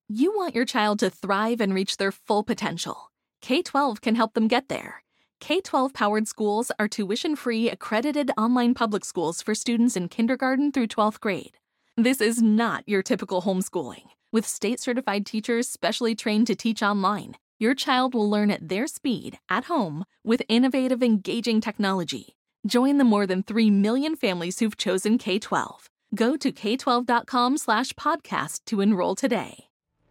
You want your child to thrive and reach their full potential. K-12 can help them get there. K-12-powered schools are tuition-free, accredited online public schools for students in kindergarten through 12th grade. This is not your typical homeschooling. With state-certified teachers specially trained to teach online, your child will learn at their speed, at home, with innovative, engaging technology. Join the more than 3 million families who've chosen K-12. Go to k12.com/podcast to enroll today.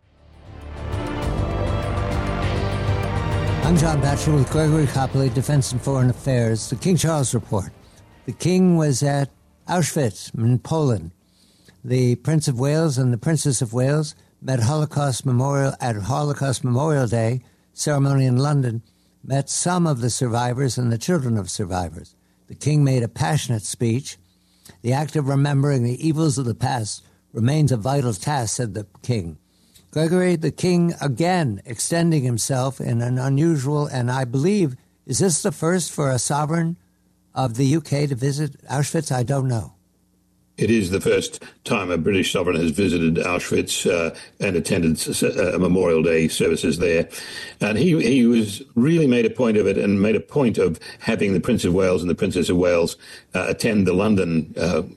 I'm John Batchelor with Gregory Copley, Defense and Foreign Affairs. The King Charles Report. The King was at Auschwitz in Poland. The Prince of Wales and the Princess of Wales met at Holocaust Memorial Day ceremony in London, met some of the survivors and the children of survivors. The King made a passionate speech. The act of remembering the evils of the past remains a vital task, said the King. Gregory, the King, again, extending himself in an unusual, and I believe, is this the first for a sovereign of the UK to visit Auschwitz? I don't know. It is the first time a British sovereign has visited Auschwitz and attended Memorial Day services there. And he was really made a point of it and made a point of having the Prince of Wales and the Princess of Wales attend the London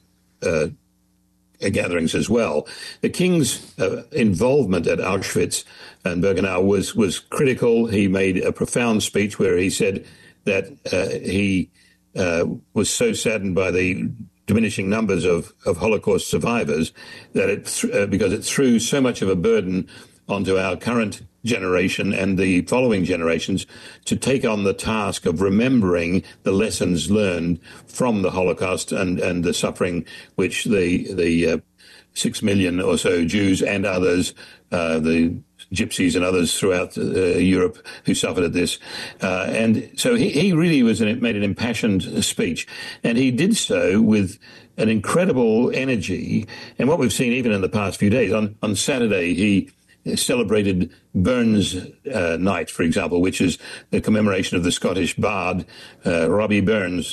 gatherings as well. The King's involvement at Auschwitz and Birkenau was critical. He made a profound speech where he said that he was so saddened by the diminishing numbers of Holocaust survivors that because it threw so much of a burden onto our current generation and the following generations to take on the task of remembering the lessons learned from the Holocaust and the suffering which the 6 million or so Jews and others, the Gypsies and others throughout Europe who suffered at this. And so he really made an impassioned speech. And he did so with an incredible energy. And what we've seen even in the past few days, on Saturday, he celebrated Burns Night, for example, which is the commemoration of the Scottish bard, Robbie Burns,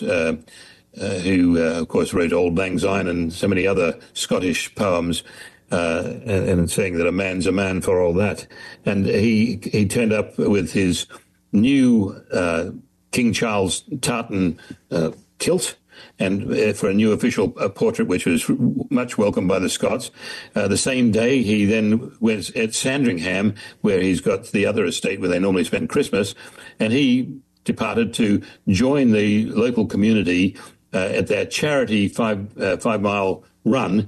who, of course, wrote Auld Lang Syne and so many other Scottish poems. And saying that a man's a man for all that. And he turned up with his new King Charles tartan kilt and for a new official portrait, which was much welcomed by the Scots. The same day, he then was at Sandringham, where he's got the other estate where they normally spend Christmas, and he departed to join the local community at their charity 5-mile run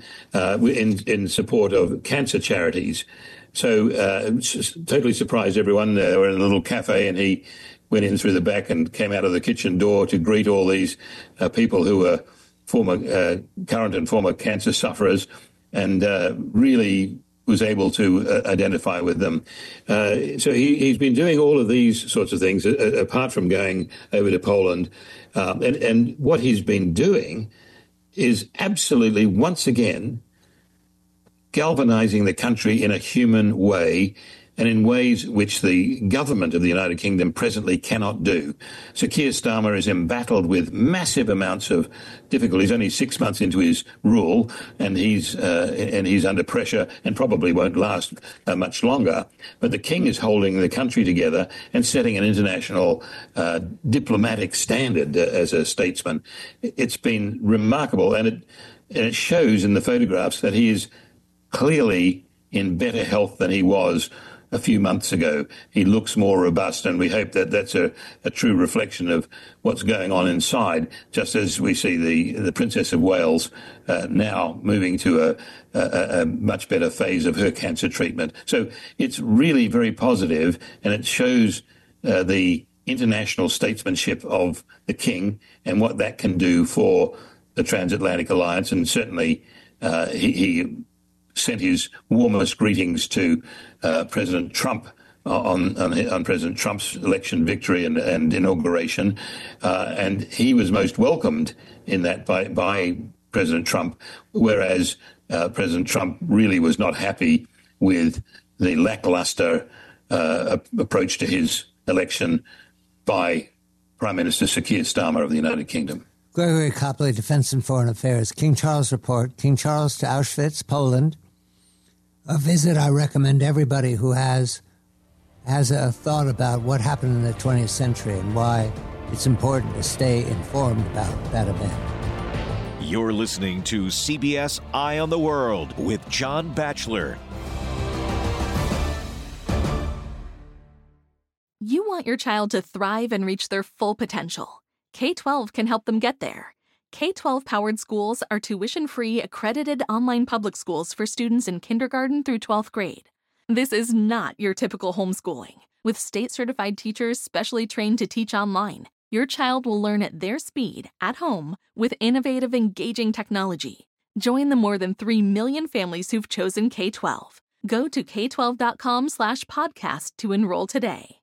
in support of cancer charities. So totally surprised everyone. They were in a little cafe and he went in through the back and came out of the kitchen door to greet all these people who were current and former cancer sufferers, and really was able to identify with them. So he's been doing all of these sorts of things apart from going over to Poland. And what he's been doing is absolutely, once again, galvanizing the country in a human way and in ways which the government of the United Kingdom presently cannot do. Sir Keir Starmer is embattled with massive amounts of difficulties. Only 6 months into his rule, and he's under pressure and probably won't last much longer. But the King is holding the country together and setting an international diplomatic standard as a statesman. It's been remarkable, and it shows in the photographs that he is clearly in better health than he was a few months ago. He looks more robust, and we hope that that's a true reflection of what's going on inside, just as we see the Princess of Wales now moving to a much better phase of her cancer treatment. So it's really very positive, and it shows the international statesmanship of the King and what that can do for the transatlantic alliance. And certainly he sent his warmest greetings to President Trump on President Trump's election victory and inauguration. And he was most welcomed in that by President Trump, whereas President Trump really was not happy with the lackluster approach to his election by Prime Minister Sir Keir Starmer of the United Kingdom. Gregory Copley, Defense and Foreign Affairs. King Charles Report. King Charles to Auschwitz, Poland. A visit I recommend everybody who has a thought about what happened in the 20th century and why it's important to stay informed about that event. You're listening to CBS Eye on the World with John Batchelor. You want your child to thrive and reach their full potential. K-12 can help them get there. K-12-powered schools are tuition-free, accredited online public schools for students in kindergarten through 12th grade. This is not your typical homeschooling. With state-certified teachers specially trained to teach online, your child will learn at their speed, at home, with innovative, engaging technology. Join the more than 3 million families who've chosen K-12. Go to k12.com/podcast to enroll today.